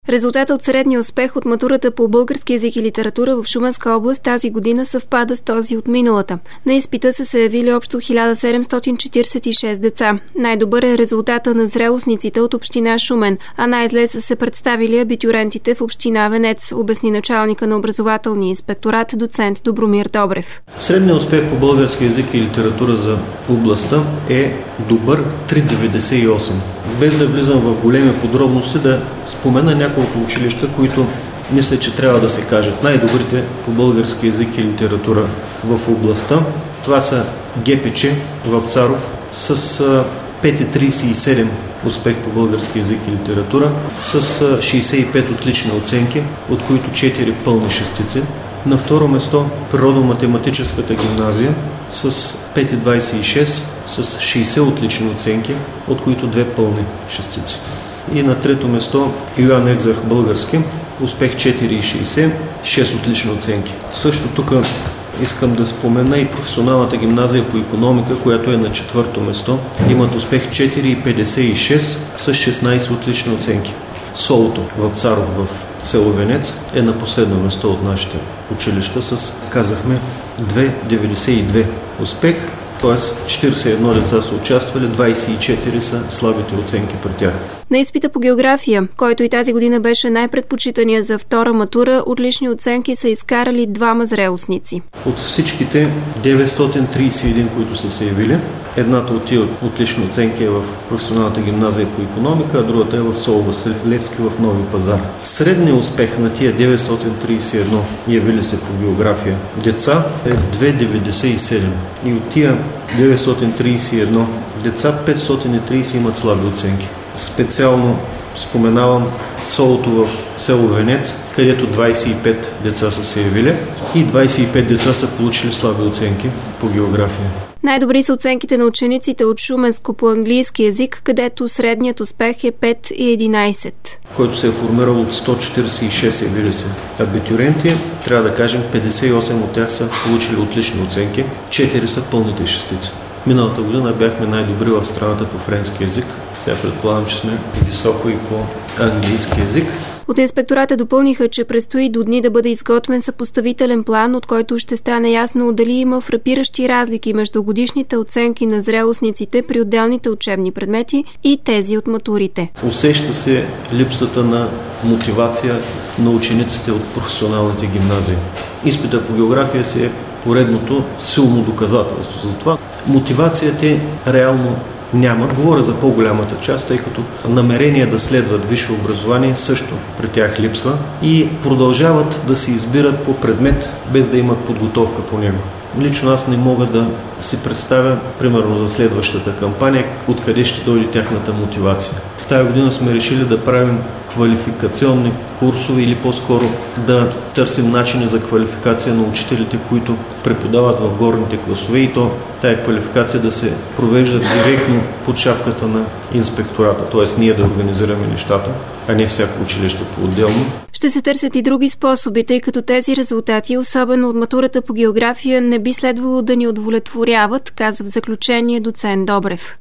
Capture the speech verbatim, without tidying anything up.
Резултатът от средния успех от матурата по български език и литература в Шуменска област тази година съвпада с този от миналата. На изпита са се явили общо хиляда седемстотин четиридесет и шест деца. Най-добър е резултата на зрелостниците от община Шумен, а най-зле са се представили абитюрентите в община Венец, обясни началника на образователния инспекторат доцент Добромир Добрев. Средният успех по български език и литература за областта е добър три цяло деветдесет и осем. Без да влизам в големи подробности, да спомена няколко училища, които мисля, че трябва да се кажат най-добрите по български език и литература в областта. Това са ГПЧ Вапцаров с пет цяло тридесет и седем успех по български език и литература, с шейсет и пет отлични оценки, от които четири пълни шестици. На второ место Природо-математическата гимназия с пет цяло двадесет и шест, с шейсет отлични оценки, от които две пълни шестици. И на трето место Йоан Екзарх български, успех четири цяло шейсет, шест отлични оценки. Също тук искам да спомена и професионалната гимназия по икономика, която е на четвърто место. Имат успех четири цяло петдесет и шест с шестнадесет отлични оценки. Солото Вапцаров в село Венец е на последно место от нашите училища с, казахме, две цяло деветдесет и две успех, т.е. четиридесет и едно деца са участвали, двадесет и четири са слабите оценки при тях. На изпита по география, който и тази година беше най-предпочитания за втора матура, отлични оценки са изкарали двама зрелостници. От всичките деветстотин тридесет и един, които са се явили, едната от тия отлични оценки е в професионалната гимназия по икономика, а другата е в Соло Васил Левски в Нови пазар. Средният успех на тия деветстотин тридесет и едно явили се по география деца е две цяло деветдесет и седем. И от тия деветстотин тридесет и едно деца петстотин и тридесет имат слаби оценки. Специално споменавам Солото в село Венец, където двадесет и пет деца са се явили и двадесет и пет деца са получили слаби оценки по география. Най-добри са оценките на учениците от Шуменско по английски език, където средният успех е пет цяло единадесет. Който се е формирал от сто четиридесет и шест явили се абитюренти, трябва да кажем петдесет и осем от тях са получили отлични оценки, четири са пълните шестици. Миналата година бяхме най-добри в страната по френски език. Сега предполагам, че сме високо и по английски език. От инспектората допълниха, че предстои до дни да бъде изготвен съпоставителен план, от който ще стане ясно дали има фрапиращи разлики между годишните оценки на зрелостниците при отделните учебни предмети и тези от матурите. Усеща се липсата на мотивация на учениците от професионалните гимназии. Изпита по география си е поредното силно доказателство за това. Мотивацията реално няма. Говоря за по-голямата част, тъй като намерение да следват висше образование също при тях липсва и продължават да се избират по предмет, без да имат подготовка по него. Лично аз не мога да си представя, примерно за следващата кампания, откъде ще дойде тяхната мотивация. Тая година сме решили да правим квалификационни курсове или по-скоро да търсим начини за квалификация на учителите, които преподават в горните класове и то тая квалификация да се провежда директно под шапката на инспектората, т.е. ние да организираме нещата, а не всяко училище по-отделно. Ще се търсят и други способи, тъй като тези резултати, особено от матурата по география, не би следвало да ни удовлетворяват, каза в заключение доцент Добрев.